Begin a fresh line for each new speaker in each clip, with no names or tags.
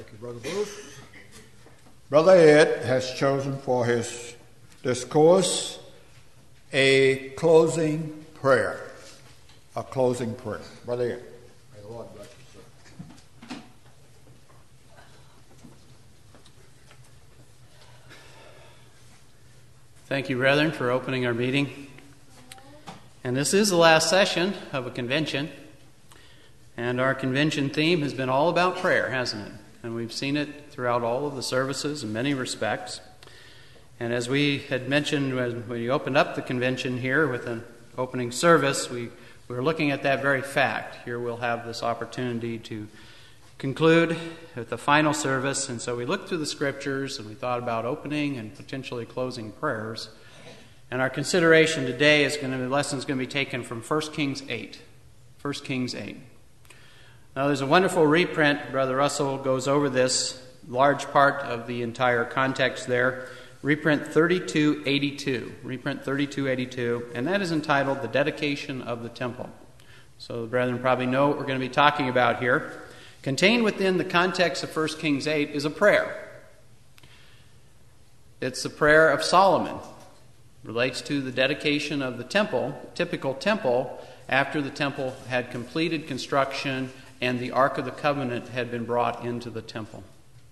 Thank you, Brother Booth. Brother Ed has chosen for his discourse a closing prayer. A closing prayer. Brother Ed. May the Lord bless you, sir.
Thank you, brethren, for opening our meeting. And this is the last session of a convention. And our convention theme has been all about prayer, hasn't it? And we've seen it throughout all of the services in many respects. And as we had mentioned when we opened up the convention here with an opening service, we were looking at that very fact. Here we'll have this opportunity to conclude with the final service. And so we looked through the scriptures and we thought about opening and potentially closing prayers. And our consideration today the lesson is going to be taken from 1 Kings 8. 1 Kings 8. Now there's a wonderful reprint. Brother Russell goes over this large part of the entire context there. Reprint 3282. Reprint 3282. And that is entitled The Dedication of the Temple. So the brethren probably know what we're going to be talking about here. Contained within the context of 1 Kings 8 is a prayer. It's the prayer of Solomon. It relates to the dedication of the temple, typical temple, after the temple had completed construction and the Ark of the Covenant had been brought into the temple.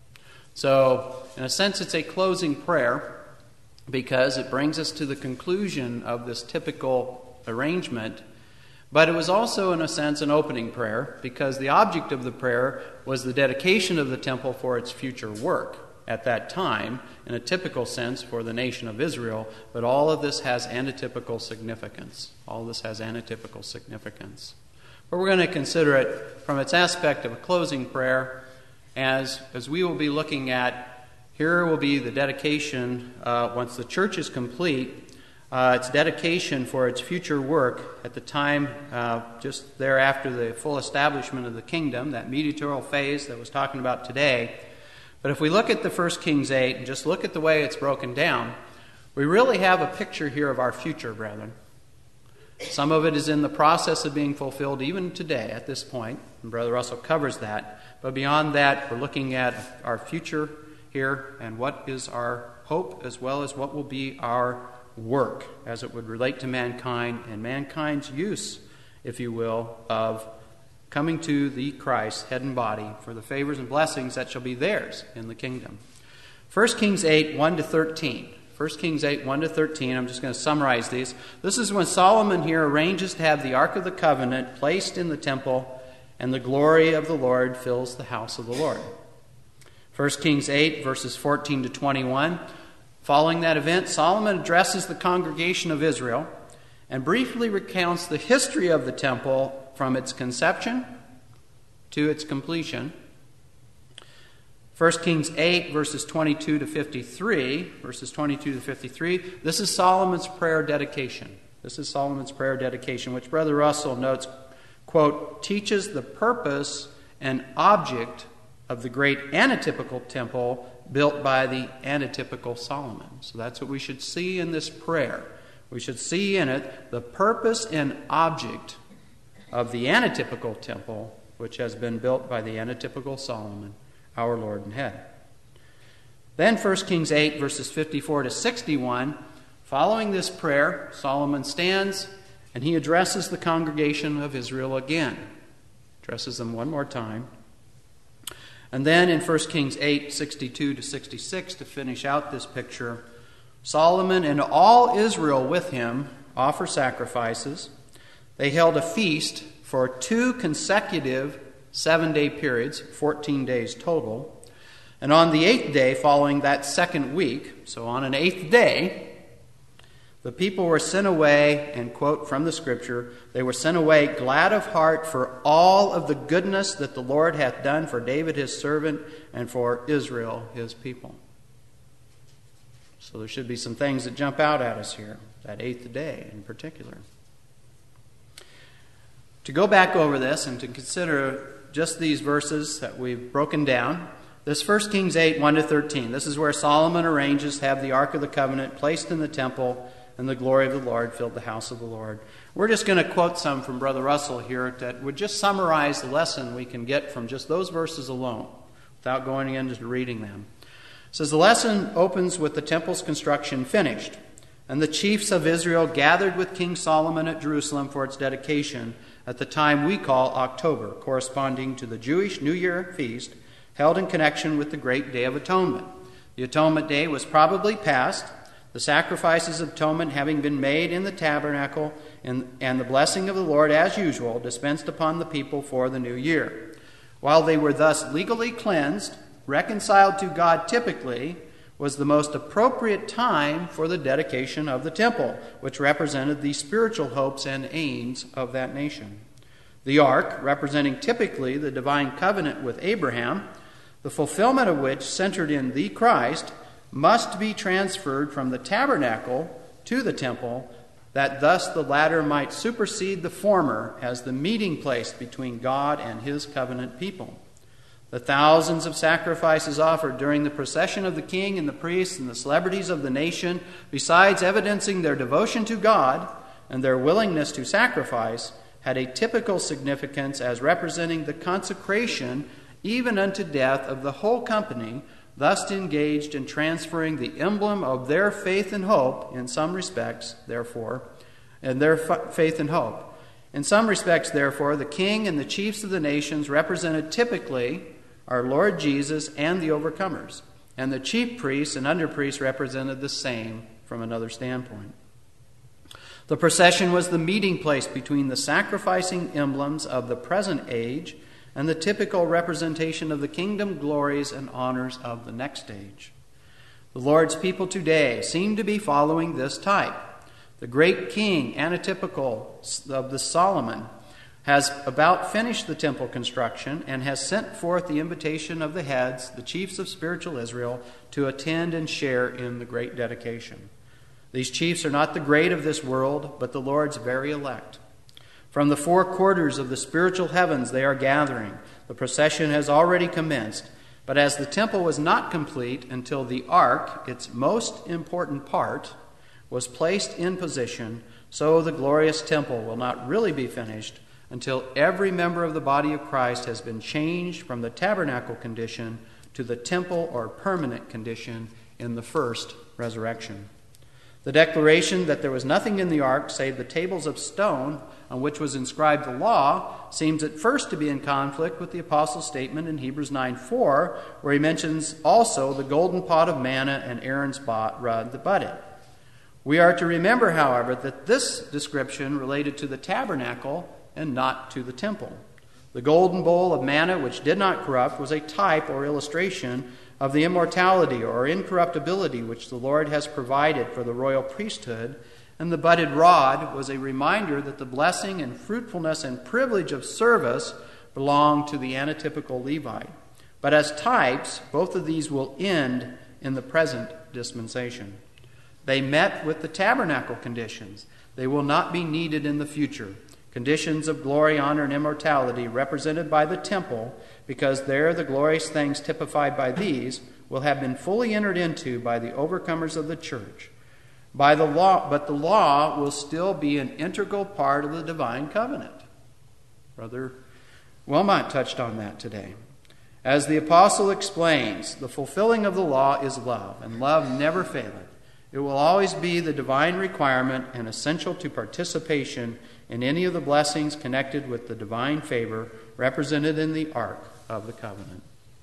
So, in a sense, it's a closing prayer because it brings us to the conclusion of this typical arrangement. But it was also, in a sense, an opening prayer because the object of the prayer was the dedication of the temple for its future work at that time, in a typical sense for the nation of Israel. But all of this has antitypical significance. All of this has antitypical significance. But we're going to consider it from its aspect of a closing prayer as we will be looking at, here will be the dedication, once the church is complete, its dedication for its future work at the time just thereafter the full establishment of the kingdom, that mediatorial phase that was talking about today. But if we look at the 1 Kings 8 and just look at the way it's broken down, we really have a picture here of our future, brethren. Some of it is in the process of being fulfilled even today at this point, and Brother Russell covers that. But beyond that, we're looking at our future here and what is our hope as well as what will be our work as it would relate to mankind and mankind's use, if you will, of coming to the Christ, head and body, for the favors and blessings that shall be theirs in the kingdom. 1 Kings 8, 1-13. 1 Kings 8, 1-13, I'm just going to summarize these. This is when Solomon here arranges to have the Ark of the Covenant placed in the temple, and the glory of the Lord fills the house of the Lord. 1 Kings 8, verses 14-21. Following that event, Solomon addresses the congregation of Israel and briefly recounts the history of the temple from its conception to its completion. 1 Kings 8, verses 22-53, this is Solomon's prayer dedication. This is Solomon's prayer dedication, which Brother Russell notes, quote, teaches the purpose and object of the great anatypical temple built by the anatypical Solomon. So that's what we should see in this prayer. We should see in it the purpose and object of the anatypical temple, which has been built by the anatypical Solomon, our Lord and Head. Then 1 Kings 8, verses 54-61, following this prayer, Solomon stands and he addresses the congregation of Israel again. Addresses them one more time. And then in 1 Kings 8, 62-66, to finish out this picture, Solomon and all Israel with him offer sacrifices. They held a feast for 2 consecutive 7-day periods, 14 days total. And on the 8th day following that second week, so on an 8th day, the people were sent away, and quote from the scripture, they were sent away glad of heart for all of the goodness that the Lord hath done for David his servant and for Israel his people. So there should be some things that jump out at us here, that 8th day in particular. To go back over this and to consider just these verses that we've broken down, this 1 Kings 8, 1-13, this is where Solomon arranges to have the Ark of the Covenant placed in the temple, and the glory of the Lord filled the house of the Lord. We're just going to quote some from Brother Russell here that would just summarize the lesson we can get from just those verses alone. without going into reading them. It says, the lesson opens with the temple's construction finished, and the chiefs of Israel gathered with King Solomon at Jerusalem for its dedication at the time we call October, corresponding to the Jewish New Year feast held in connection with the Great Day of Atonement. The Atonement Day was probably past, the sacrifices of atonement having been made in the tabernacle, and the blessing of the Lord, as usual, dispensed upon the people for the new year. While they were thus legally cleansed, reconciled to God typically, was the most appropriate time for the dedication of the temple, which represented the spiritual hopes and aims of that nation. The ark, representing typically the divine covenant with Abraham, the fulfillment of which centered in the Christ, must be transferred from the tabernacle to the temple, that thus the latter might supersede the former as the meeting place between God and his covenant people. The thousands of sacrifices offered during the procession of the king and the priests and the celebrities of the nation, besides evidencing their devotion to God and their willingness to sacrifice, had a typical significance as representing the consecration, even unto death, of the whole company, thus engaged in transferring the emblem of their faith and hope, in some respects, therefore, faith and hope. In some respects, therefore, the king and the chiefs of the nations represented typically our Lord Jesus and the overcomers, and the chief priests and under-priests represented the same from another standpoint. The procession was the meeting place between the sacrificing emblems of the present age and the typical representation of the kingdom glories and honors of the next age. The Lord's people today seem to be following this type. The great king, antitypical of the Solomon, has about finished the temple construction and has sent forth the invitation of the heads, the chiefs of spiritual Israel, to attend and share in the great dedication. These chiefs are not the great of this world, but the Lord's very elect. From the four quarters of the spiritual heavens they are gathering. The procession has already commenced, but as the temple was not complete until the ark, its most important part, was placed in position, so the glorious temple will not really be finished until every member of the body of Christ has been changed from the tabernacle condition to the temple or permanent condition in the first resurrection. The declaration that there was nothing in the ark save the tables of stone on which was inscribed the law seems at first to be in conflict with the apostle's statement in Hebrews 9:4, where he mentions also the golden pot of manna and Aaron's rod that budded. We are to remember, however, that this description related to the tabernacle and not to the temple. The golden bowl of manna, which did not corrupt, was a type or illustration of the immortality or incorruptibility which the Lord has provided for the royal priesthood, and the budded rod was a reminder that the blessing and fruitfulness and privilege of service belonged to the antitypical Levite. But as types, both of these will end in the present dispensation. They met with the tabernacle conditions. They will not be needed in the future. Conditions of glory, honor, and immortality represented by the temple, because there the glorious things typified by these will have been fully entered into by the overcomers of the church. By the law, but the law will still be an integral part of the divine covenant. Brother Wilmot touched on that today. As the apostle explains, the fulfilling of the law is love, and love never faileth. It will always be the divine requirement and essential to participation in any of the blessings connected with the divine favor represented in the Ark of the Covenant.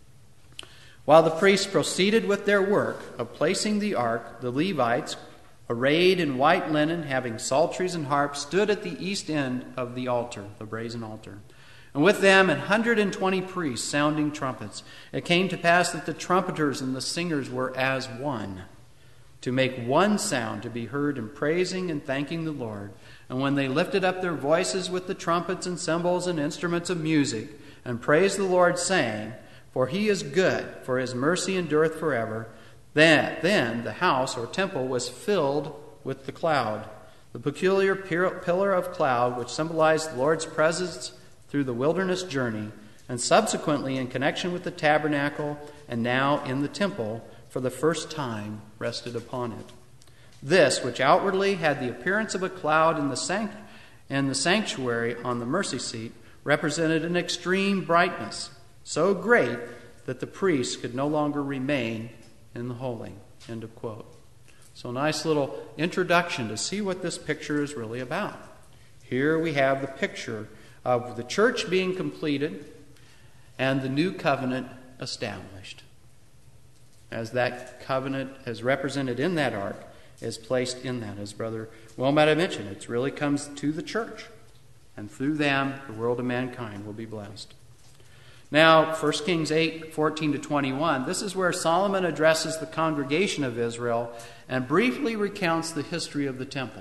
While the priests proceeded with their work of placing the ark, the Levites, arrayed in white linen, having psalteries and harps, stood at the east end of the altar, the brazen altar. And with them 120 priests sounding trumpets. It came to pass that the trumpeters and the singers were as one, to make one sound to be heard in praising and thanking the Lord. And when they lifted up their voices with the trumpets and cymbals and instruments of music, and praised the Lord, saying, For he is good, for his mercy endureth forever, then the house or temple was filled with the cloud, the peculiar pillar of cloud which symbolized the Lord's presence through the wilderness journey, and subsequently in connection with the tabernacle, and now in the temple, for the first time rested upon it. This, which outwardly had the appearance of a cloud in the sanctuary on the mercy seat, represented an extreme brightness, so great that the priests could no longer remain in the holy. End of quote. So nice little introduction to see what this picture is really about. Here we have the picture of the church being completed and the new covenant established. As that covenant is represented in that ark, is placed in that. As Brother Wilmot had mentioned, it really comes to the church. And through them, the world of mankind will be blessed. Now, 1 Kings 8:14-21, this is where Solomon addresses the congregation of Israel and briefly recounts the history of the temple.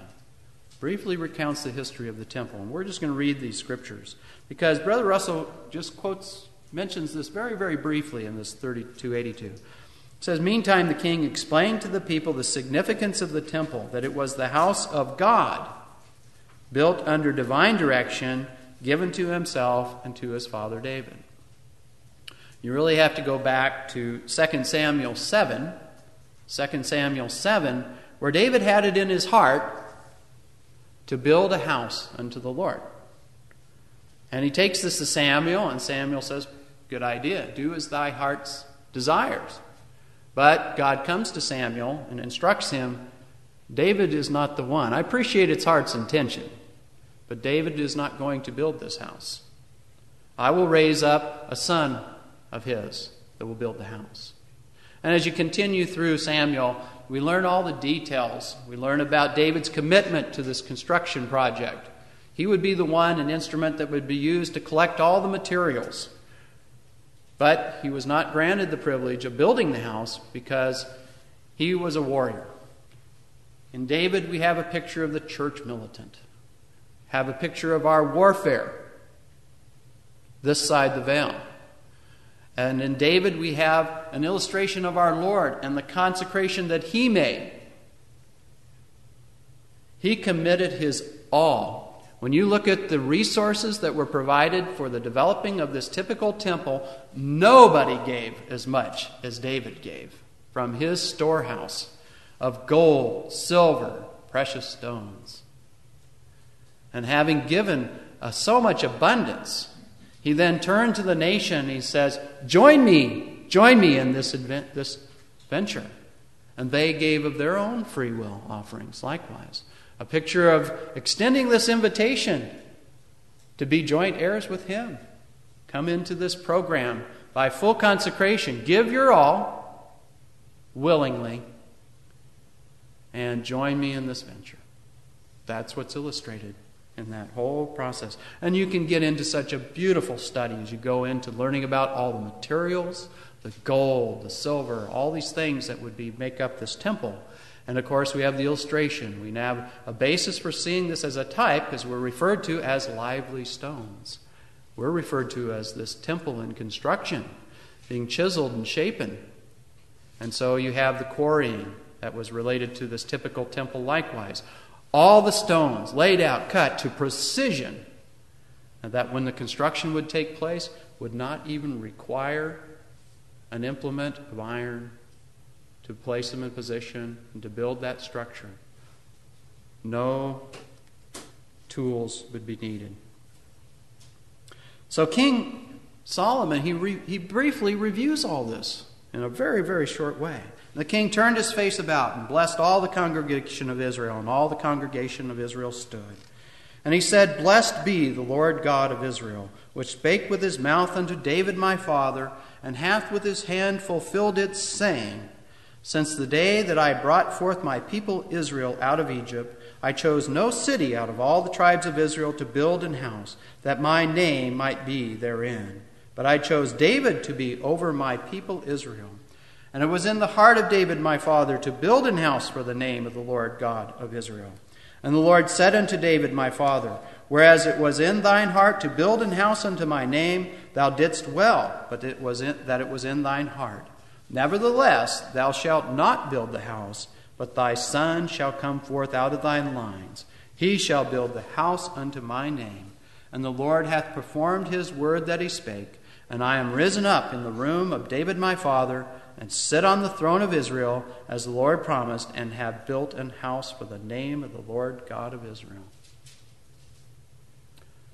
And we're just going to read these scriptures because Brother Russell just mentions this very, very briefly in this 32:82. It says, "Meantime, the king explained to the people the significance of the temple, that it was the house of God, built under divine direction, given to himself and to his father David." You really have to go back to 2 Samuel 7, where David had it in his heart to build a house unto the Lord. And he takes this to Samuel, and Samuel says, "Good idea, do as thy heart's desires." But God comes to Samuel and instructs him, David is not the one. I appreciate its heart's intention, but David is not going to build this house. I will raise up a son of his that will build the house. And as you continue through Samuel, we learn all the details. We learn about David's commitment to this construction project. He would be the one, an instrument that would be used to collect all the materials. But he was not granted the privilege of building the house because he was a warrior. In David, we have a picture of the church militant. Have a picture of our warfare this side the veil. And in David, we have an illustration of our Lord and the consecration that he made. He committed his all. When you look at the resources that were provided for the developing of this typical temple, nobody gave as much as David gave from his storehouse of gold, silver, precious stones. And having given so much abundance, he then turned to the nation. He says, join me in this venture. And they gave of their own free will offerings likewise. A picture of extending this invitation to be joint heirs with him. Come into this program by full consecration. Give your all willingly and join me in this venture. That's what's illustrated in that whole process. And you can get into such a beautiful study as you go into learning about all the materials, the gold, the silver, all these things that would make up this temple. And of course, we have the illustration. We have a basis for seeing this as a type because we're referred to as lively stones. We're referred to as this temple in construction, being chiseled and shapen. And so you have the quarrying that was related to this typical temple likewise. All the stones laid out, cut to precision, and that when the construction would take place would not even require an implement of iron to place them in position and to build that structure. No tools would be needed. So King Solomon, he briefly reviews all this in a very, very short way. The king turned his face about and blessed all the congregation of Israel, and all the congregation of Israel stood. And he said, Blessed be the Lord God of Israel, which spake with his mouth unto David my father, and hath with his hand fulfilled it, saying, Since the day that I brought forth my people Israel out of Egypt, I chose no city out of all the tribes of Israel to build an house, that my name might be therein. But I chose David to be over my people Israel. And it was in the heart of David my father to build an house for the name of the Lord God of Israel. And the Lord said unto David my father, Whereas it was in thine heart to build an house unto my name, thou didst well, but it was in thine heart. Nevertheless, thou shalt not build the house, but thy son shall come forth out of thine lines. He shall build the house unto my name. And the Lord hath performed his word that he spake. And I am risen up in the room of David my father, and sit on the throne of Israel, as the Lord promised, and have built an house for the name of the Lord God of Israel.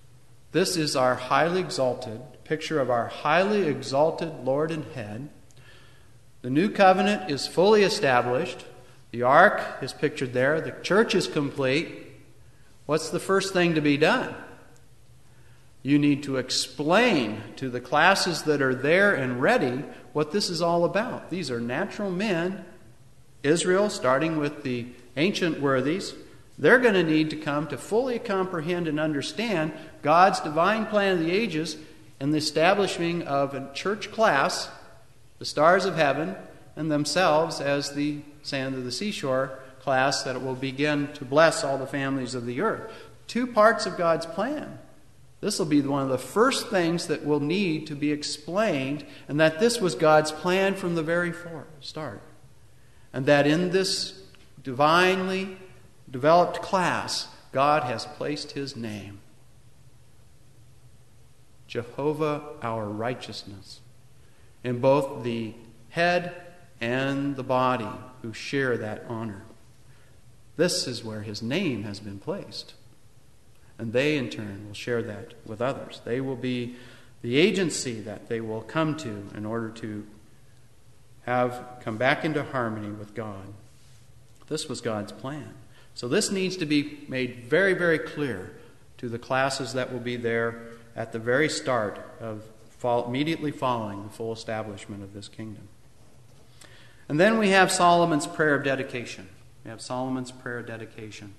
This is our highly exalted, picture of our highly exalted Lord and Head. The new covenant is fully established. The ark is pictured there. The church is complete. What's the first thing to be done? You need to explain to the classes that are there and ready what this is all about. These are natural men. Israel, starting with the ancient worthies, they're going to need to come to fully comprehend and understand God's divine plan of the ages and the establishing of a church class, the stars of heaven, and themselves as the sand of the seashore class that will begin to bless all the families of the earth. Two parts of God's plan. This will be one of the first things that will need to be explained, and that this was God's plan from the very start. And that in this divinely developed class, God has placed His name. Jehovah, our righteousness. In both the head and the body who share that honor. This is where His name has been placed. And they, in turn, will share that with others. They will be the agency that they will come to in order to come back into harmony with God. This was God's plan. So this needs to be made very, very clear to the classes that will be there at the very start of immediately following the full establishment of this kingdom. And then we have Solomon's prayer of dedication. We have Solomon's prayer of dedication.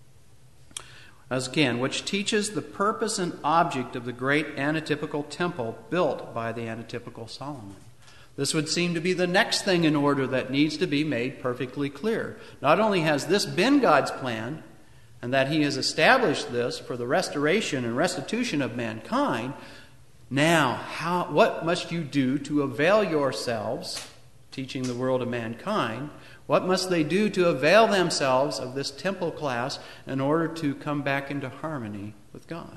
As again, which teaches the purpose and object of the great anatypical temple built by the anatypical Solomon. This would seem to be the next thing in order that needs to be made perfectly clear. Not only has this been God's plan, and that He has established this for the restoration and restitution of mankind, now, what must you do to avail yourselves, teaching the world of mankind, what must they do to avail themselves of this temple class in order to come back into harmony with God?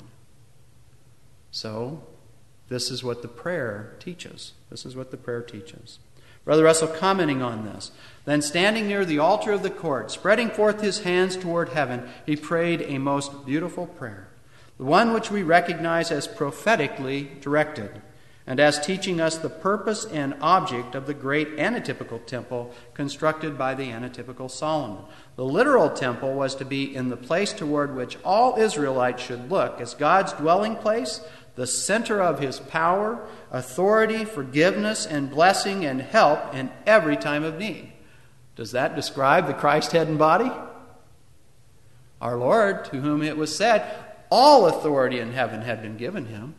So, this is what the prayer teaches. This is what the prayer teaches. Brother Russell, commenting on this, then standing near the altar of the court, spreading forth his hands toward heaven, he prayed a most beautiful prayer, the one which we recognize as prophetically directed, and as teaching us the purpose and object of the great anatypical temple constructed by the anatypical Solomon. The literal temple was to be in the place toward which all Israelites should look as God's dwelling place, the center of His power, authority, forgiveness, and blessing and help in every time of need. Does that describe the Christ head and body? Our Lord, to whom it was said, all authority in heaven had been given Him.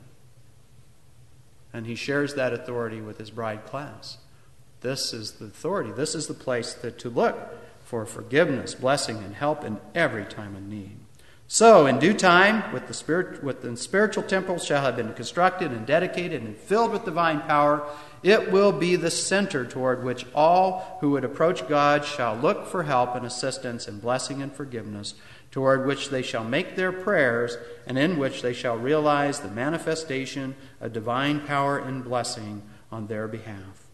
And He shares that authority with His bride class. This is the authority. This is the place to look for forgiveness, blessing, and help in every time of need. So, in due time, with the spiritual temple shall have been constructed and dedicated and filled with divine power, it will be the center toward which all who would approach God shall look for help and assistance and blessing and forgiveness, toward which they shall make their prayers, and in which they shall realize the manifestation of divine power and blessing on their behalf.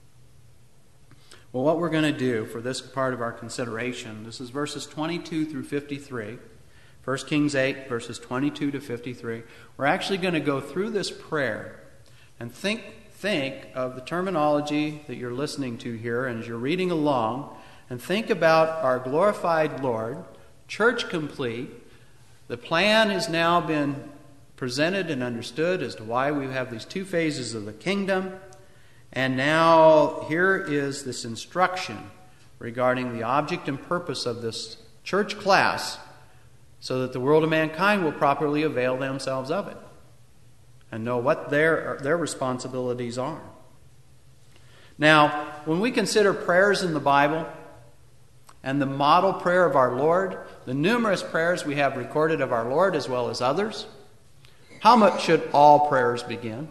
Well, what we're going to do for this part of our consideration, this is verses 22 through 53. 1 Kings 8, verses 22 to 53. We're actually going to go through this prayer and think of the terminology that you're listening to here, and as you're reading along, and think about our glorified Lord, church complete. The plan has now been presented and understood as to why we have these two phases of the kingdom. And now here is this instruction regarding the object and purpose of this church class, so that the world of mankind will properly avail themselves of it and know what their responsibilities are. Now, when we consider prayers in the Bible and the model prayer of our Lord, the numerous prayers we have recorded of our Lord as well as others, how much should all prayers begin?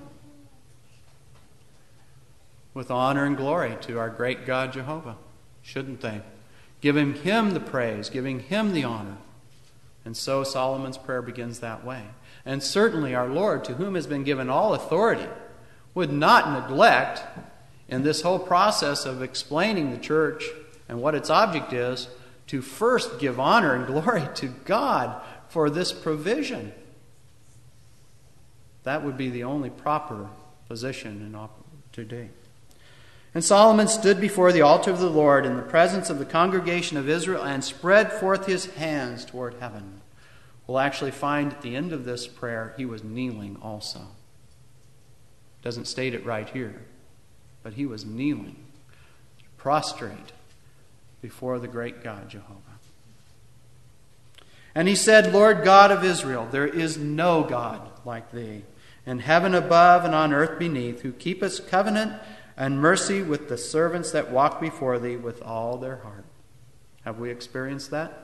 With honor and glory to our great God Jehovah, shouldn't they? Giving Him the praise, giving Him the honor. And so Solomon's prayer begins that way. And certainly our Lord, to whom has been given all authority, would not neglect, in this whole process of explaining the church and what its object is, to first give honor and glory to God for this provision. That would be the only proper position today. And Solomon stood before the altar of the Lord in the presence of the congregation of Israel and spread forth his hands toward heaven. We'll actually find at the end of this prayer he was kneeling also. Doesn't state it right here, but he was kneeling, prostrate before the great God Jehovah. And he said, Lord God of Israel, there is no God like thee, in heaven above and on earth beneath, who keepeth covenant and mercy with the servants that walk before thee with all their heart. Have we experienced that?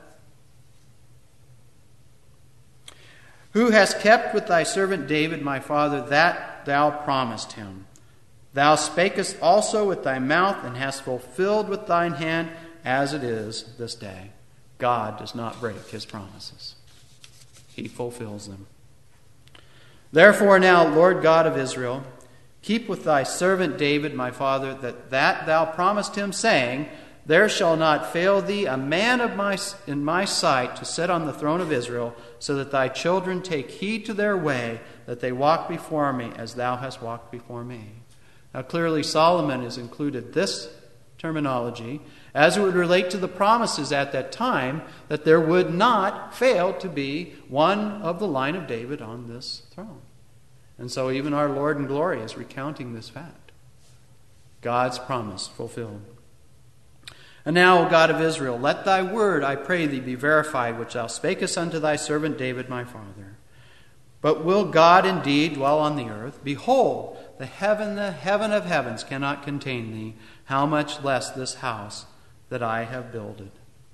Who has kept with thy servant David my father that thou promised him. Thou spakest also with thy mouth and hast fulfilled with thine hand as it is this day. God does not break his promises. He fulfills them. Therefore now, Lord God of Israel, keep with thy servant David my father that thou promised him, saying, there shall not fail thee a man in my sight to sit on the throne of Israel, so that thy children take heed to their way, that they walk before me as thou hast walked before me. Now clearly Solomon has included this terminology as it would relate to the promises at that time that there would not fail to be one of the line of David on this throne. And so even our Lord in glory is recounting this fact. God's promise fulfilled. And now, O God of Israel, let thy word, I pray thee, be verified, which thou spakest unto thy servant David my father. But will God indeed dwell on the earth? Behold, the heaven of heavens cannot contain thee. How much less this house that I have builded?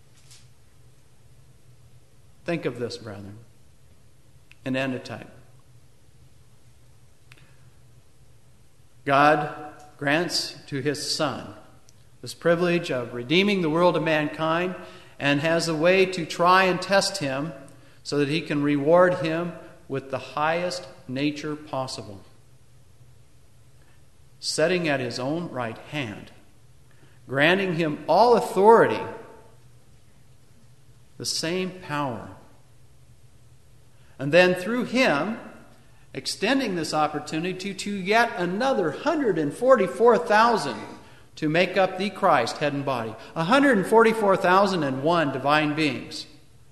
Think of this, brethren. An antitype. God grants to his Son this privilege of redeeming the world of mankind, and has a way to try and test him so that he can reward him with the highest nature possible. Setting at his own right hand, granting him all authority, the same power. And then through him, extending this opportunity to yet another 144,000 to make up the Christ, head and body. 144,001 divine beings.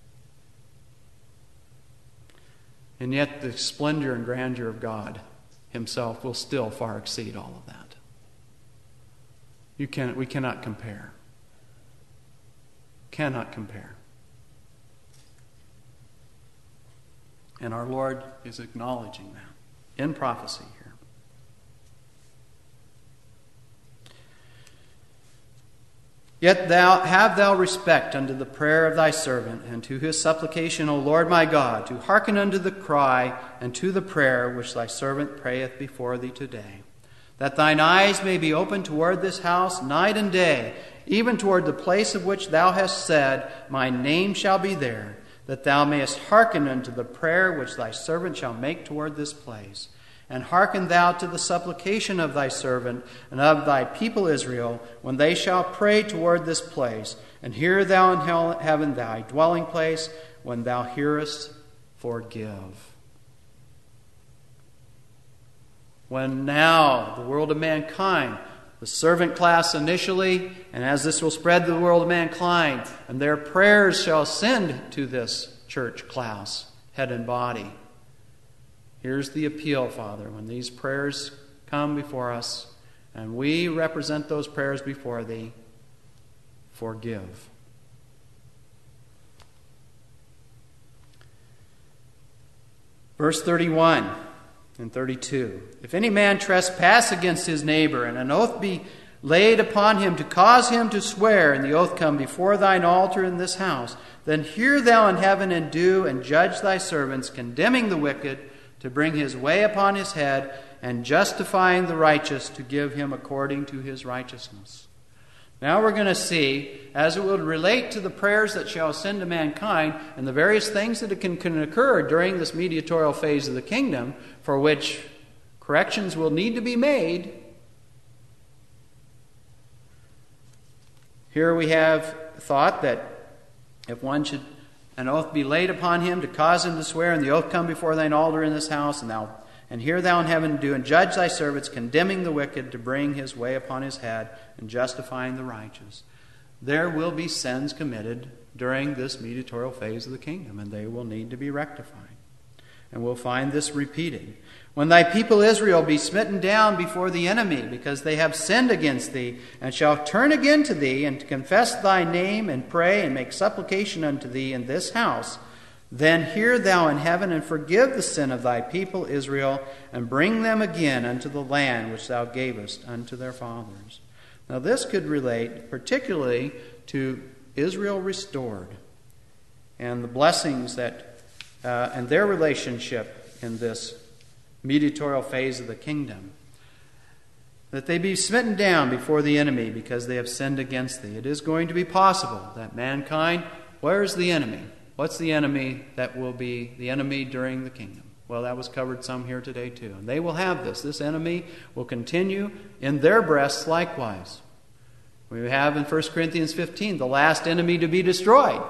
And yet the splendor and grandeur of God himself will still far exceed all of that. We cannot compare. Cannot compare. And our Lord is acknowledging that in prophecy here. Yet have thou respect unto the prayer of thy servant, and to his supplication, O Lord my God, to hearken unto the cry and to the prayer which thy servant prayeth before thee today. That thine eyes may be open toward this house night and day, even toward the place of which thou hast said, my name shall be there, that thou mayest hearken unto the prayer which thy servant shall make toward this place. And hearken thou to the supplication of thy servant and of thy people Israel, when they shall pray toward this place. And hear thou in heaven thy dwelling place, when thou hearest, forgive. When now the world of mankind, the servant class initially, and as this will spread to the world of mankind, and their prayers shall ascend to this church class, head and body. Here's the appeal, Father, when these prayers come before us, and we represent those prayers before thee, forgive. Verse 31 and 32. If any man trespass against his neighbor, and an oath be laid upon him to cause him to swear, and the oath come before thine altar in this house, then hear thou in heaven and do and judge thy servants, condemning the wicked, to bring his way upon his head, and justifying the righteous, to give him according to his righteousness. Now we're going to see, as it would relate to the prayers that shall ascend to mankind, and the various things that can occur during this mediatorial phase of the kingdom, for which corrections will need to be made. Here we have thought that if one should an oath be laid upon him to cause him to swear, and the oath come before thine altar in this house, and hear thou in heaven, do and judge thy servants, condemning the wicked to bring his way upon his head, and justifying the righteous. There will be sins committed during this mediatorial phase of the kingdom, and they will need to be rectified. And we'll find this repeated. When thy people Israel be smitten down before the enemy, because they have sinned against thee, and shall turn again to thee, and confess thy name, and pray, and make supplication unto thee in this house, then hear thou in heaven, and forgive the sin of thy people Israel, and bring them again unto the land which thou gavest unto their fathers. Now this could relate particularly to Israel restored, and the blessings that and their relationship in this mediatorial phase of the kingdom. That they be smitten down before the enemy because they have sinned against thee. It is going to be possible that mankind, where's the enemy? What's the enemy that will be the enemy during the kingdom? Well, that was covered some here today too. And they will have this. This enemy will continue in their breasts likewise. We have in 1 Corinthians 15 the last enemy to be destroyed.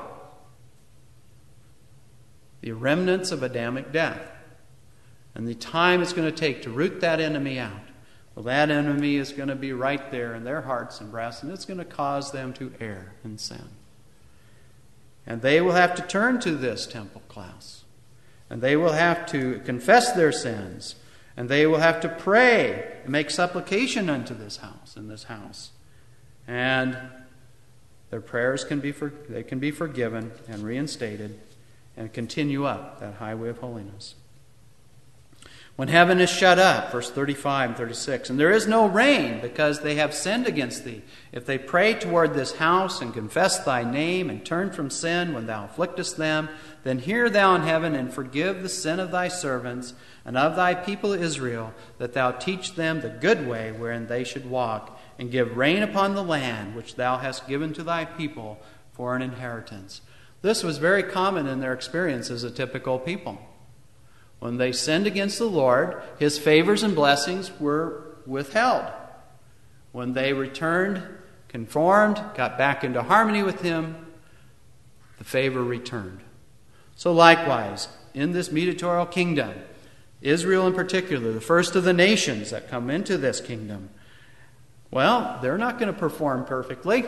The remnants of Adamic death. And the time it's going to take to root that enemy out. Well, that enemy is going to be right there in their hearts and breasts, and it's going to cause them to err and sin. And they will have to turn to this temple class. And they will have to confess their sins. And they will have to pray and make supplication unto this house, in this house. And their prayers can be forgiven and reinstated and continue up that highway of holiness. When heaven is shut up, verse 35 and 36, and there is no rain because they have sinned against thee. If they pray toward this house and confess thy name and turn from sin when thou afflictest them, then hear thou in heaven and forgive the sin of thy servants and of thy people Israel, that thou teach them the good way wherein they should walk, and give rain upon the land which thou hast given to thy people for an inheritance. This was very common in their experience as a typical people. When they sinned against the Lord, his favors and blessings were withheld. When they returned, conformed, got back into harmony with him, the favor returned. So likewise, in this mediatorial kingdom, Israel in particular, the first of the nations that come into this kingdom, well, they're not going to perform perfectly.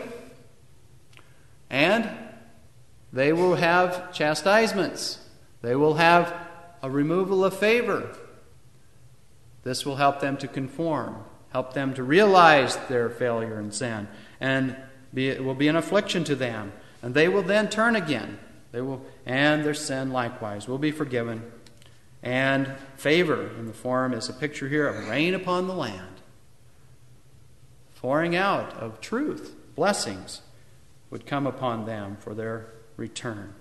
And they will have chastisements. They will have a removal of favor. This will help them to conform, help them to realize their failure and sin, and it will be an affliction to them. And they will then turn again. And their sin likewise will be forgiven. And favor in the form is a picture here of rain upon the land. Pouring out of truth, blessings would come upon them for their return.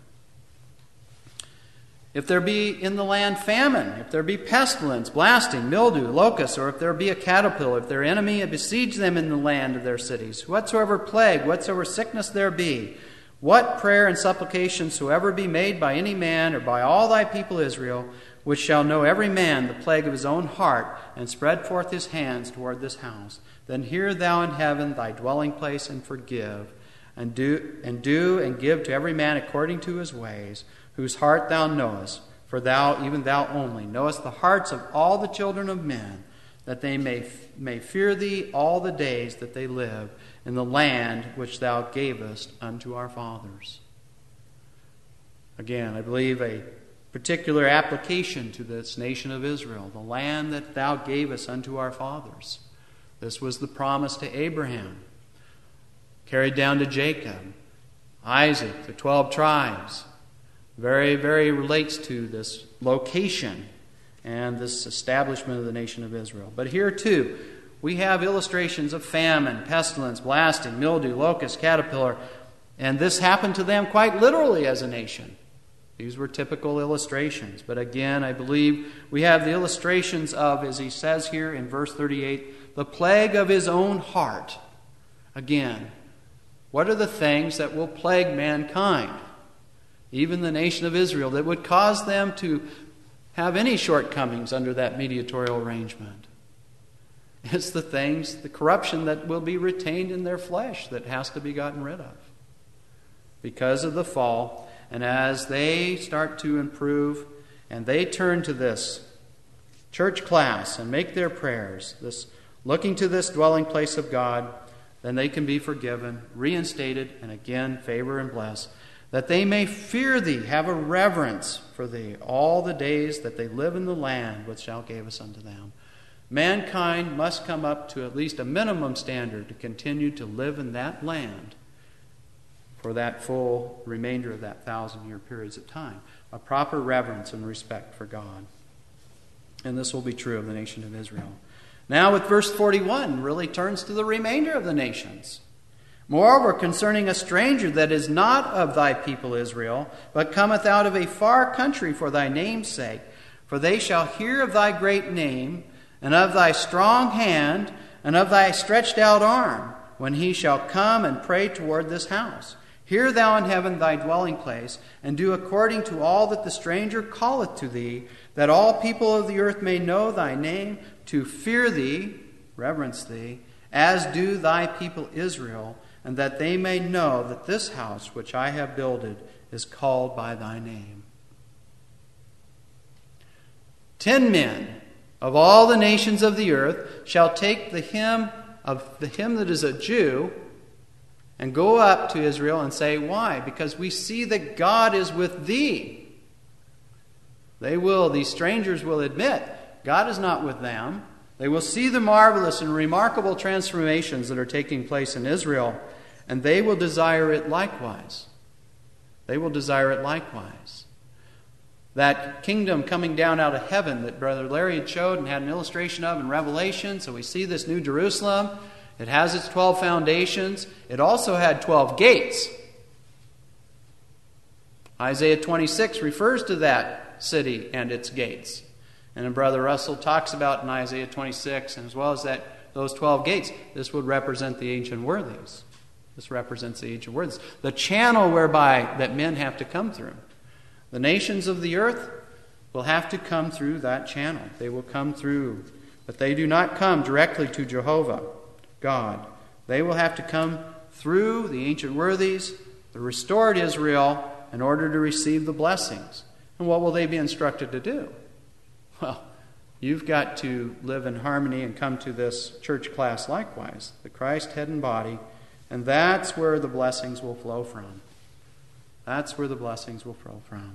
If there be in the land famine, if there be pestilence, blasting, mildew, locusts, or if there be a caterpillar, if their enemy besiege them in the land of their cities, whatsoever plague, whatsoever sickness there be, what prayer and supplication soever be made by any man or by all thy people Israel, which shall know every man the plague of his own heart, and spread forth his hands toward this house, then hear thou in heaven thy dwelling place, and forgive, and do and give to every man according to his ways, whose heart thou knowest, for thou, even thou only, knowest the hearts of all the children of men, that they may fear thee all the days that they live in the land which thou gavest unto our fathers. Again, I believe a particular application to this nation of Israel, the land that thou gavest unto our fathers. This was the promise to Abraham, carried down to Jacob, Isaac, the 12 tribes. Very, very relates to this location and this establishment of the nation of Israel. But here too, we have illustrations of famine, pestilence, blasting, mildew, locust, caterpillar, and this happened to them quite literally as a nation. These were typical illustrations. But again, I believe we have the illustrations of, as he says here in verse 38, the plague of his own heart. Again, what are the things that will plague mankind, even the nation of Israel, that would cause them to have any shortcomings under that mediatorial arrangement? It's the things, the corruption that will be retained in their flesh that has to be gotten rid of because of the fall. And as they start to improve and they turn to this church class and make their prayers, this looking to this dwelling place of God, then they can be forgiven, reinstated, and again favor and bless, that they may fear thee, have a reverence for thee, all the days that they live in the land which thou gavest unto them. Mankind must come up to at least a minimum standard to continue to live in that land for that full remainder of that 1,000-year periods of time. A proper reverence and respect for God. And this will be true of the nation of Israel. Now with verse 41 really turns to the remainder of the nations. Moreover, concerning a stranger that is not of thy people Israel, but cometh out of a far country for thy name's sake, for they shall hear of thy great name, and of thy strong hand, and of thy stretched out arm, when he shall come and pray toward this house. Hear thou in heaven thy dwelling place, and do according to all that the stranger calleth to thee, that all people of the earth may know thy name, to fear thee, reverence thee, as do thy people Israel, and that they may know that this house which I have builded is called by thy name. 10 men of all the nations of the earth shall take the hymn that is a Jew and go up to Israel and say, why? Because we see that God is with thee. These strangers will admit God is not with them. They will see the marvelous and remarkable transformations that are taking place in Israel, and they will desire it likewise. They will desire it likewise. That kingdom coming down out of heaven that Brother Larry had showed and had an illustration of in Revelation. So we see this New Jerusalem. It has its 12 foundations. It also had 12 gates. Isaiah 26 refers to that city and its gates. And then Brother Russell talks about in Isaiah 26, and as well as those 12 gates, this would represent the ancient worthies. This represents the ancient worthies. The channel whereby that men have to come through. The nations of the earth will have to come through that channel. They will come through. But they do not come directly to Jehovah, God. They will have to come through the ancient worthies, the restored Israel, in order to receive the blessings. And what will they be instructed to do? Well, you've got to live in harmony and come to this church class likewise, the Christ head and body, and that's where the blessings will flow from. That's where the blessings will flow from.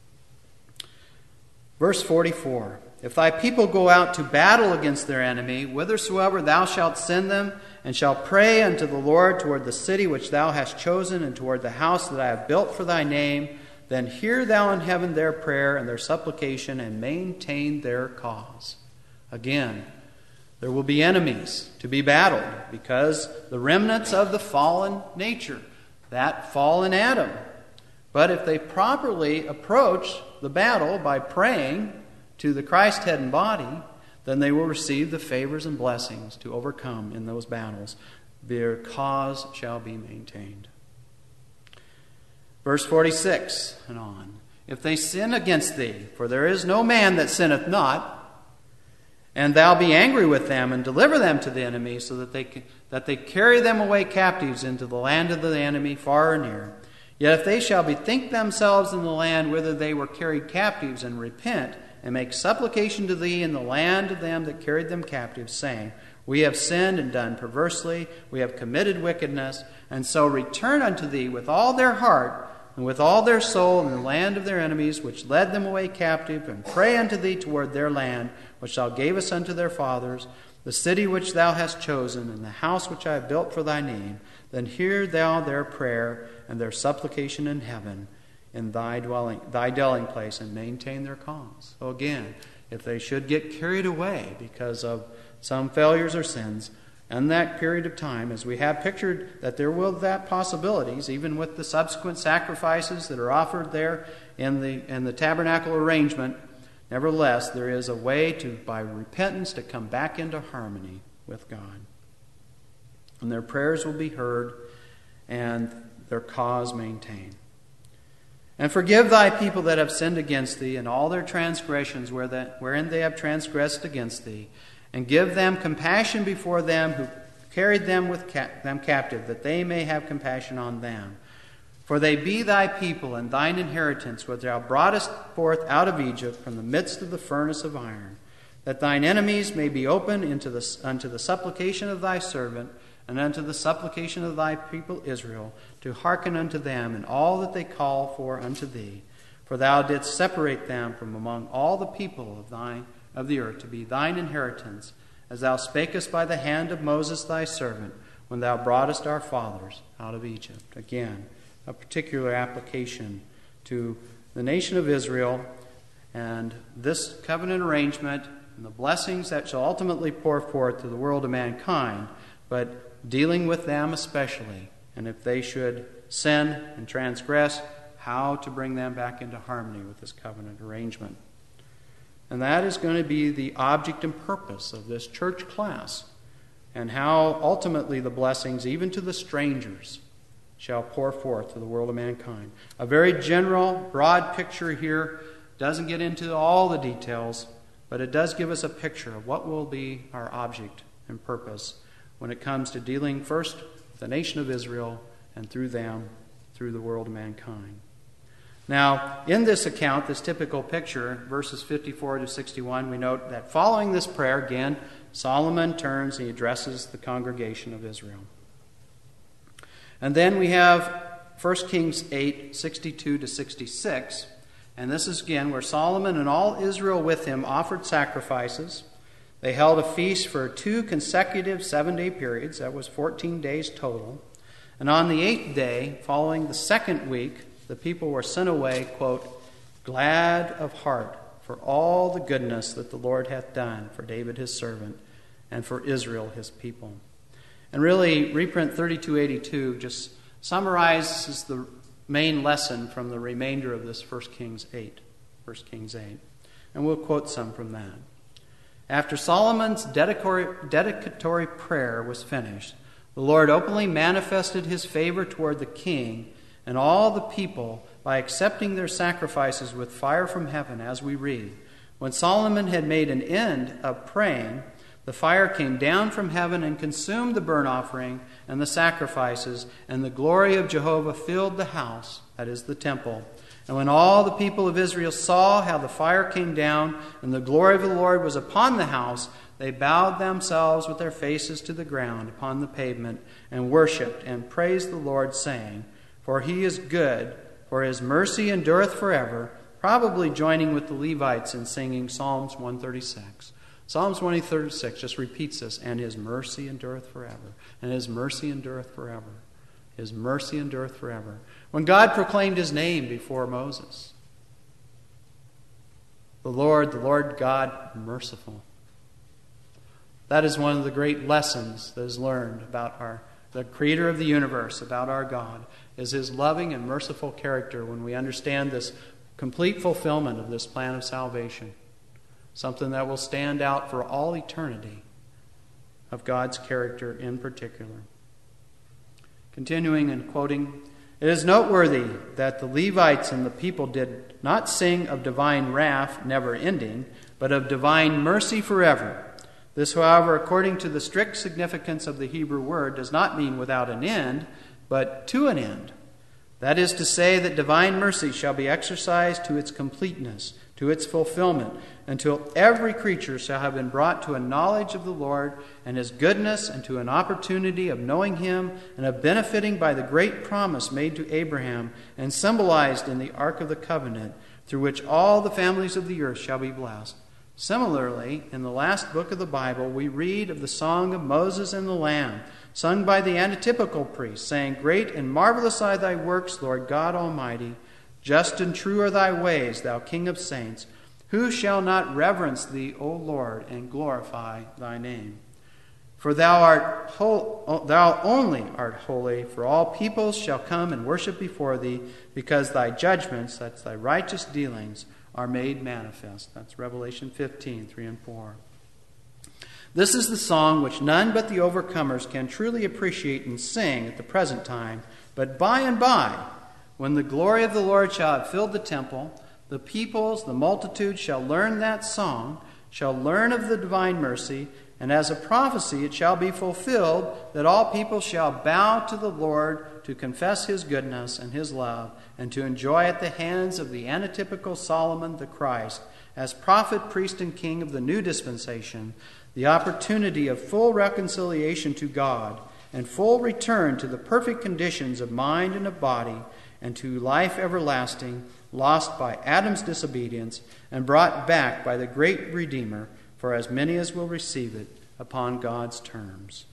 Verse 44, if thy people go out to battle against their enemy, whithersoever thou shalt send them, and shall pray unto the Lord toward the city which thou hast chosen, and toward the house that I have built for thy name, then hear thou in heaven their prayer and their supplication, and maintain their cause. Again, there will be enemies to be battled, because the remnants of the fallen nature, that fallen Adam. But if they properly approach the battle by praying to the Christ head and body, then they will receive the favors and blessings to overcome in those battles. Their cause shall be maintained. Verse 46 and on. If they sin against thee, for there is no man that sinneth not, and thou be angry with them and deliver them to the enemy, so that they carry them away captives into the land of the enemy, far or near. Yet if they shall bethink themselves in the land whither they were carried captives, and repent, and make supplication to thee in the land of them that carried them captives, saying, we have sinned and done perversely, we have committed wickedness, and so return unto thee with all their heart, and with all their soul in the land of their enemies, which led them away captive, and pray unto thee toward their land, which thou gavest unto their fathers, the city which thou hast chosen, and the house which I have built for thy name, then hear thou their prayer and their supplication in heaven, in thy dwelling place, and maintain their cause. So again, if they should get carried away because of some failures or sins, in that period of time, as we have pictured that there will that possibilities, even with the subsequent sacrifices that are offered there in the tabernacle arrangement, nevertheless, there is a way to, by repentance, to come back into harmony with God. And their prayers will be heard, and their cause maintained. And forgive thy people that have sinned against thee, and all their transgressions wherein they have transgressed against thee, and give them compassion before them who carried them them captive, that they may have compassion on them. For they be thy people and thine inheritance, which thou broughtest forth out of Egypt from the midst of the furnace of iron. that thine enemies may be open unto the supplication of thy servant, and unto the supplication of thy people Israel, to hearken unto them in all that they call for unto thee. For thou didst separate them from among all the people of the earth to be thine inheritance, as thou spakest by the hand of Moses thy servant, when thou broughtest our fathers out of Egypt. Again, a particular application to the nation of Israel and this covenant arrangement and the blessings that shall ultimately pour forth to the world of mankind, but dealing with them especially, and if they should sin and transgress, how to bring them back into harmony with this covenant arrangement. And that is going to be the object and purpose of this church class, and how ultimately the blessings, even to the strangers, shall pour forth to the world of mankind. A very general, broad picture here. Doesn't get into all the details, but it does give us a picture of what will be our object and purpose when it comes to dealing first with the nation of Israel and through them, through the world of mankind. Now, in this account, this typical picture, verses 54 to 61, we note that following this prayer, again, Solomon turns and he addresses the congregation of Israel. And then we have 1 Kings 8, 62 to 66, and this is again where Solomon and all Israel with him offered sacrifices. They held a feast for 2 consecutive 7-day periods. That was 14 days total. And on the 8th day, following the 2nd week, the people were sent away, quote, glad of heart for all the goodness that the Lord hath done for David his servant and for Israel his people. And really, reprint 3282 just summarizes the main lesson from the remainder of this 1 Kings 8. And we'll quote some from that. After Solomon's dedicatory prayer was finished, the Lord openly manifested his favor toward the king and all the people by accepting their sacrifices with fire from heaven, as we read. When Solomon had made an end of praying, the fire came down from heaven and consumed the burnt offering and the sacrifices, and the glory of Jehovah filled the house, that is the temple. And when all the people of Israel saw how the fire came down and the glory of the Lord was upon the house, they bowed themselves with their faces to the ground upon the pavement and worshipped and praised the Lord, saying, for he is good, for his mercy endureth forever, probably joining with the Levites in singing Psalms 136. Psalms 136 just repeats this, and his mercy endureth forever, and his mercy endureth forever. His mercy endureth forever. When God proclaimed his name before Moses, the Lord God, merciful. That is one of the great lessons that is learned about the creator of the universe, about our God, is his loving and merciful character when we understand this complete fulfillment of this plan of salvation. Something that will stand out for all eternity of God's character in particular. Continuing and quoting, it is noteworthy that the Levites and the people did not sing of divine wrath never ending, but of divine mercy forever. This, however, according to the strict significance of the Hebrew word, does not mean without an end, but to an end. That is to say that divine mercy shall be exercised to its completeness, to its fulfillment, until every creature shall have been brought to a knowledge of the Lord and his goodness, and to an opportunity of knowing him and of benefiting by the great promise made to Abraham and symbolized in the Ark of the Covenant, through which all the families of the earth shall be blessed. Similarly, in the last book of the Bible, we read of the song of Moses and the Lamb, sung by the antitypical priest, saying, great and marvelous are thy works, Lord God Almighty. Just and true are thy ways, thou King of saints. Who shall not reverence thee, O Lord, and glorify thy name? For thou only art holy, for all peoples shall come and worship before thee, because thy judgments, that's thy righteous dealings, are made manifest. That's Revelation 15, 3 and 4. This is the song which none but the overcomers can truly appreciate and sing at the present time. But by and by, when the glory of the Lord shall have filled the temple, the peoples, the multitude shall learn that song, shall learn of the divine mercy, and as a prophecy it shall be fulfilled that all people shall bow to the Lord to confess his goodness and his love, and to enjoy at the hands of the antitypical Solomon the Christ, as prophet, priest, and king of the new dispensation, the opportunity of full reconciliation to God and full return to the perfect conditions of mind and of body, and to life everlasting, lost by Adam's disobedience and brought back by the great Redeemer, for as many as will receive it upon God's terms.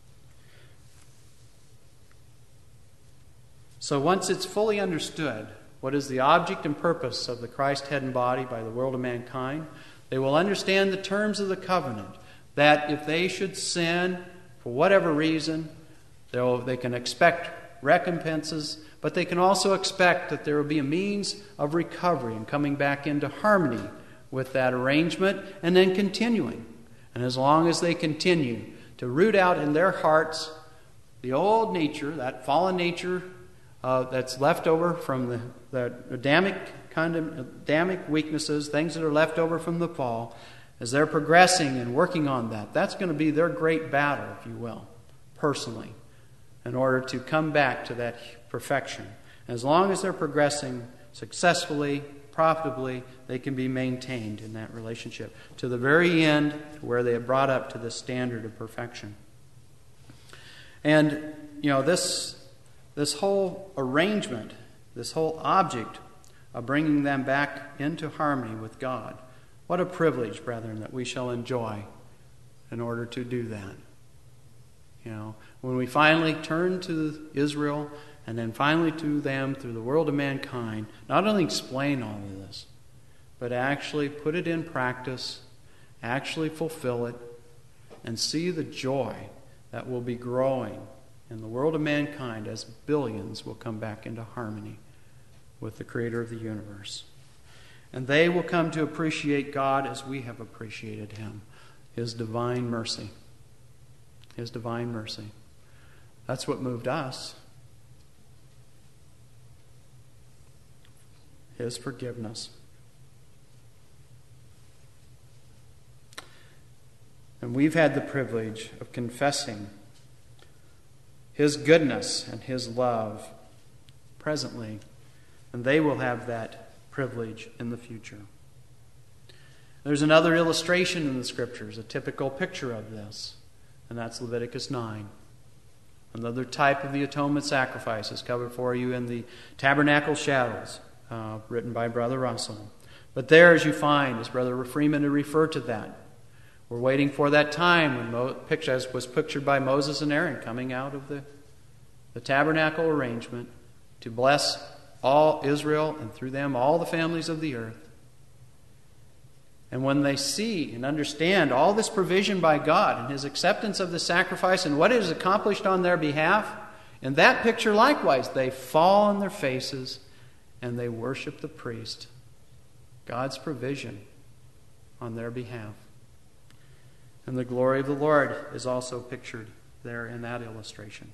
So once it's fully understood what is the object and purpose of the Christ head and body by the world of mankind, they will understand the terms of the covenant, that if they should sin for whatever reason, they can expect recompenses, but they can also expect that there will be a means of recovery and coming back into harmony with that arrangement and then continuing. And as long as they continue to root out in their hearts the old nature, that fallen nature that's left over from the Adamic weaknesses, things that are left over from the fall, as they're progressing and working on that, that's going to be their great battle, if you will, personally, in order to come back to that perfection. As long as they're progressing successfully, profitably, they can be maintained in that relationship to the very end, where they are brought up to the standard of perfection. And, this whole arrangement, this whole object of bringing them back into harmony with God, what a privilege, brethren, that we shall enjoy in order to do that. When we finally turn to Israel and then finally to them through the world of mankind, not only explain all of this, but actually put it in practice, actually fulfill it, and see the joy that will be growing in the world of mankind as billions will come back into harmony with the Creator of the universe. And they will come to appreciate God as we have appreciated Him, His divine mercy. His divine mercy. That's what moved us. His forgiveness. And we've had the privilege of confessing His goodness and His love presently, and they will have that privilege in the future. There's another illustration in the Scriptures, a typical picture of this, and that's Leviticus 9. Another type of the atonement sacrifice is covered for you in the Tabernacle Shadows, written by Brother Russell. But there, as you find, as Brother Freeman had referred to that, we're waiting for that time when as was pictured by Moses and Aaron coming out of the tabernacle arrangement to bless all Israel and through them all the families of the earth. And when they see and understand all this provision by God and His acceptance of the sacrifice and what it has accomplished on their behalf, in that picture likewise, they fall on their faces and they worship the priest, God's provision on their behalf. And the glory of the Lord is also pictured there in that illustration.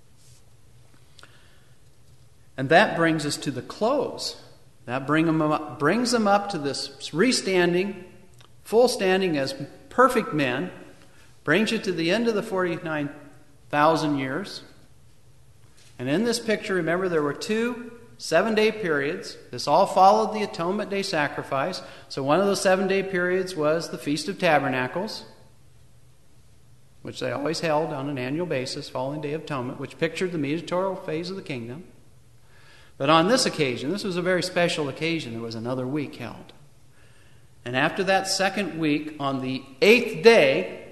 And that brings us to the close. That brings them up to this restanding, full standing as perfect men, brings you to the end of the 49,000 years. And in this picture, remember, there were 2 7-day periods. This all followed the Atonement Day sacrifice. So one of those 7-day periods was the Feast of Tabernacles, which they always held on an annual basis, following Day of Atonement, which pictured the mediatorial phase of the kingdom. But on this occasion, this was a very special occasion, there was another week held. And after that second week, on the 8th day,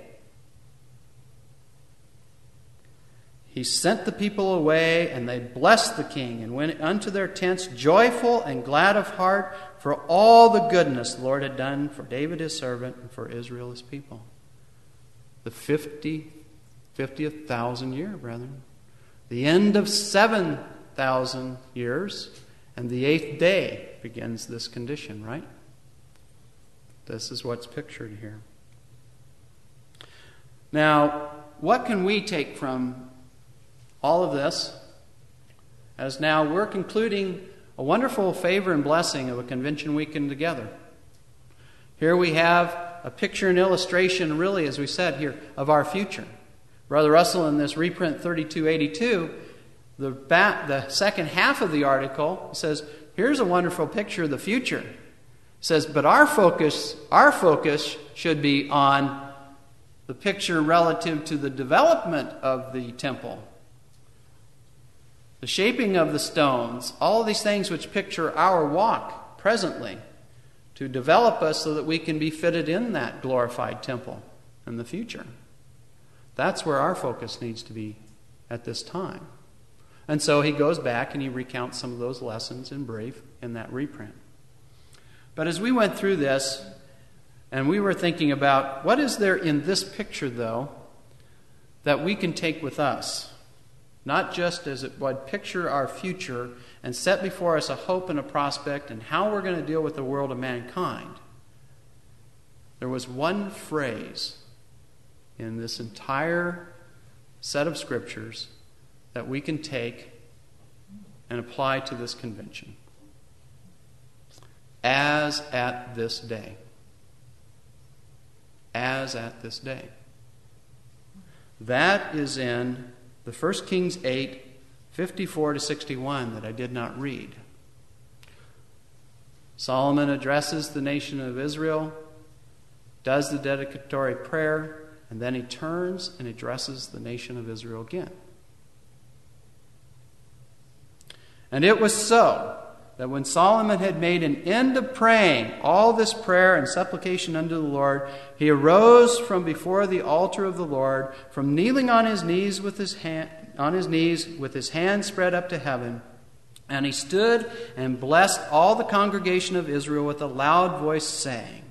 He sent the people away, and they blessed the king and went unto their tents joyful and glad of heart for all the goodness the Lord had done for David his servant and for Israel his people. The 50th thousand year, brethren. The end of 7,000 years, and the 8th day begins this condition, right? This is what's pictured here. Now, what can we take from all of this, as now we're concluding a wonderful favor and blessing of a convention weekend together? Here we have a picture and illustration, really, as we said here, of our future. Brother Russell, in this reprint 3282, The second half of the article says, here's a wonderful picture of the future. It says, but our focus should be on the picture relative to the development of the temple. The shaping of the stones, all of these things which picture our walk presently to develop us so that we can be fitted in that glorified temple in the future. That's where our focus needs to be at this time. And so he goes back and he recounts some of those lessons in brief in that reprint. But as we went through this, and we were thinking about what is there in this picture, though, that we can take with us, not just as it would picture our future and set before us a hope and a prospect and how we're going to deal with the world of mankind. There was one phrase in this entire set of scriptures that we can take and apply to this convention. As at this day. As at this day. That is in the 1 Kings 8, 54 to 61 that I did not read. Solomon addresses the nation of Israel, does the dedicatory prayer, and then he turns and addresses the nation of Israel again. And it was so that when Solomon had made an end of praying all this prayer and supplication unto the Lord, he arose from before the altar of the Lord, from kneeling on his knees with his hands spread up to heaven, and he stood and blessed all the congregation of Israel with a loud voice, saying,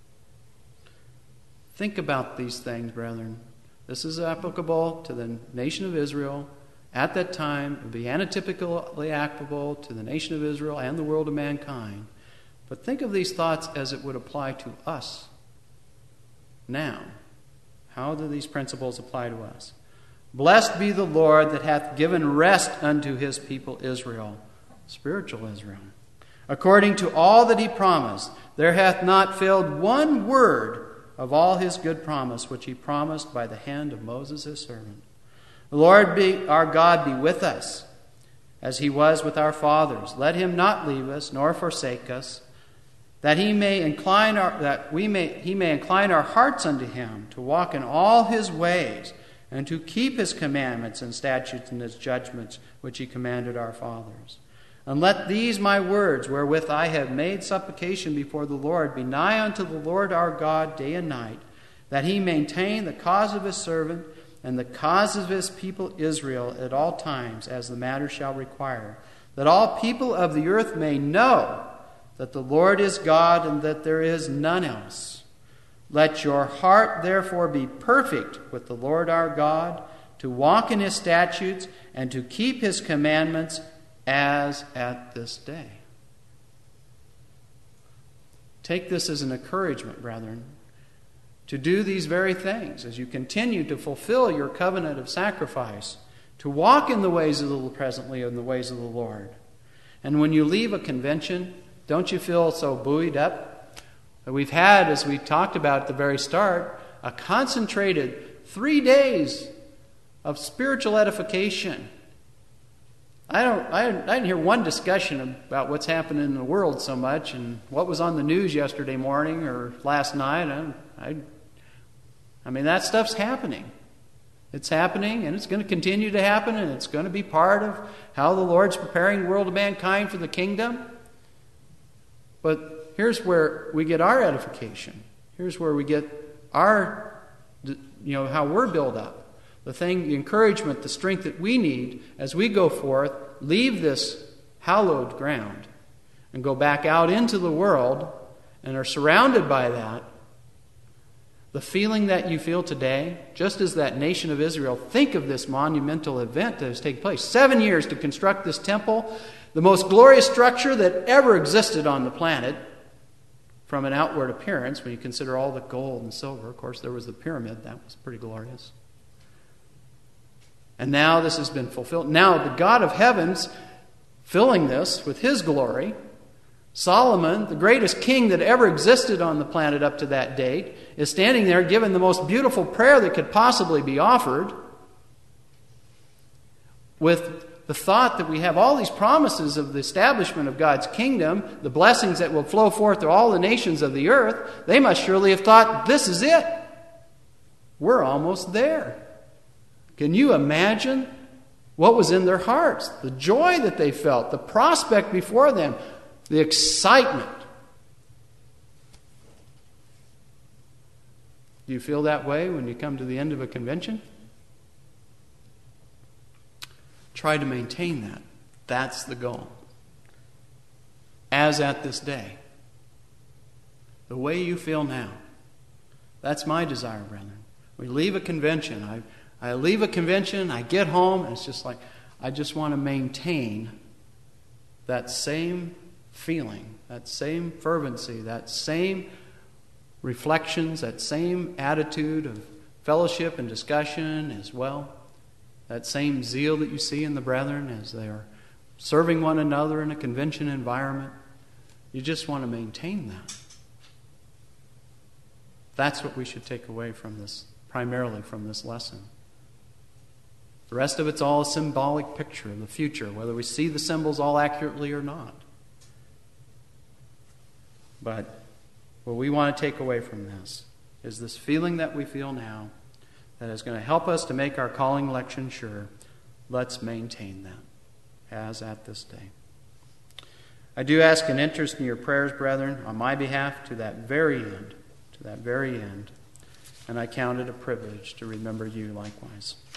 think about these things, brethren. This is applicable to the nation of Israel. At that time, it would be antitypically applicable to the nation of Israel and the world of mankind. But think of these thoughts as it would apply to us now. How do these principles apply to us? Blessed be the Lord that hath given rest unto his people Israel, spiritual Israel. According to all that he promised, there hath not failed one word of all his good promise, which he promised by the hand of Moses his servant. The Lord our God be with us, as he was with our fathers. Let him not leave us nor forsake us, that he may incline our hearts unto him, to walk in all his ways, and to keep his commandments and statutes and his judgments, which he commanded our fathers. And let these my words, wherewith I have made supplication before the Lord, be nigh unto the Lord our God day and night, that he maintain the cause of his servant and the cause of his people Israel at all times, as the matter shall require, that all people of the earth may know that the Lord is God, and that there is none else. Let your heart therefore be perfect with the Lord our God, to walk in his statutes and to keep his commandments, as at this day. Take this as an encouragement, brethren, to do these very things as you continue to fulfill your covenant of sacrifice, to walk in the ways of the presently in the ways of the Lord. And when you leave a convention, don't you feel so buoyed up? We've had, as we talked about at the very start, a concentrated 3 days of spiritual edification. I didn't hear one discussion about what's happening in the world so much and what was on the news yesterday morning or last night. I mean, that stuff's happening. It's happening, and it's going to continue to happen, and it's going to be part of how the Lord's preparing the world of mankind for the kingdom. But here's where we get our edification. Here's where we get our, how we're built up. The encouragement, the strength that we need as we go forth, leave this hallowed ground, and go back out into the world and are surrounded by that. The feeling that you feel today, just as that nation of Israel, think of this monumental event that has taken place. 7 years to construct this temple, the most glorious structure that ever existed on the planet from an outward appearance, when you consider all the gold and silver. Of course, there was the pyramid. That was pretty glorious. And now this has been fulfilled. Now the God of heavens filling this with his glory. Solomon, the greatest king that ever existed on the planet up to that date, is standing there giving the most beautiful prayer that could possibly be offered, with the thought that we have all these promises of the establishment of God's kingdom, the blessings that will flow forth to all the nations of the earth, they must surely have thought, this is it. We're almost there. Can you imagine what was in their hearts? The joy that they felt, the prospect before them, the excitement. Do you feel that way when you come to the end of a convention? Try to maintain that. That's the goal. As at this day. The way you feel now. That's my desire, brethren. We leave a convention. I leave a convention, I get home, and it's just like, I just want to maintain that same feeling, that same fervency, that same reflections, that same attitude of fellowship and discussion as well. That same zeal that you see in the brethren as they are serving one another in a convention environment. You just want to maintain that. That's what we should take away from this, primarily from this lesson. The rest of it's all a symbolic picture of the future, whether we see the symbols all accurately or not. But what we want to take away from this is this feeling that we feel now that is going to help us to make our calling election sure. Let's maintain that as at this day. I do ask an interest in your prayers, brethren, on my behalf to that very end, and I count it a privilege to remember you likewise.